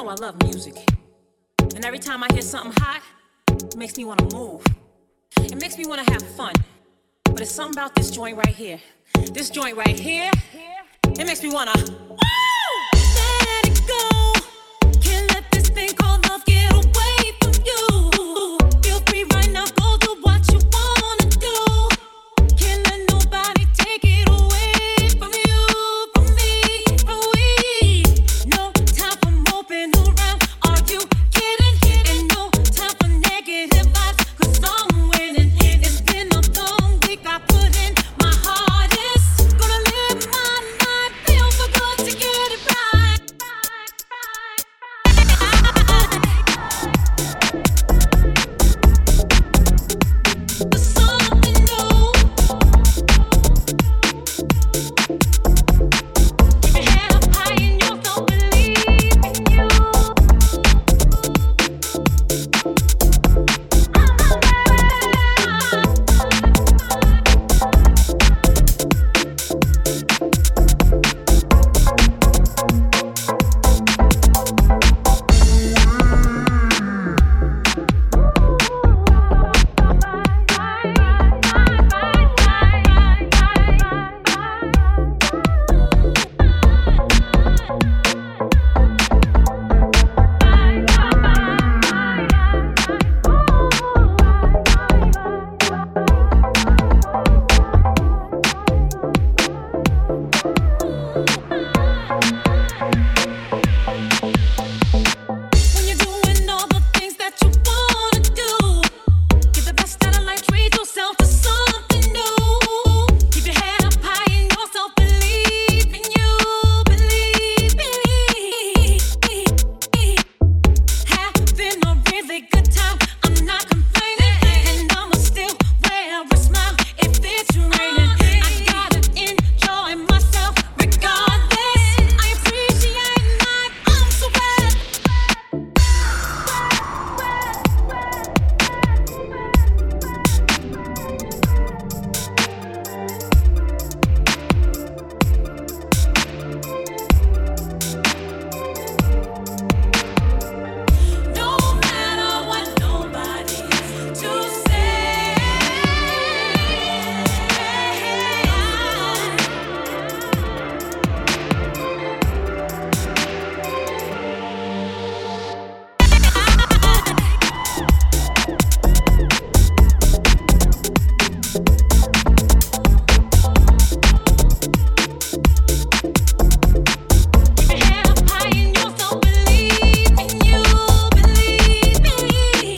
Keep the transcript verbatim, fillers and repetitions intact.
know I love music. And every time I hear something hot, it makes me want to move. It makes me want to have fun. But it's something about this joint right here. This joint right here, it makes me want to, woo! Let it go. Can't let this thing called love get away from you. Feel free right now, go do what you wanna do. Can't let nobody take it away from you, from me, from we. No time for moping around. Are you kidding? And no time for negative vibes, 'cause I'm winning. It's been a long week, I put in my hardest. Gonna live my life, feel so good to get it right. Something new. Keep your head up high and yourself, believe in you. When you're doing all the things that you wanna do, get the best out of life, treat yourself to something new. Keep your head up high and yourself, believe in you, believe in me. Having a really good time, I'm not complaining, and I'ma still wear a smile if it's raining. I gotta enjoy myself regardless. I appreciate life, I'm so glad. No matter what nobody has to say, keep your head up high and yourself, believe in you, believe in me.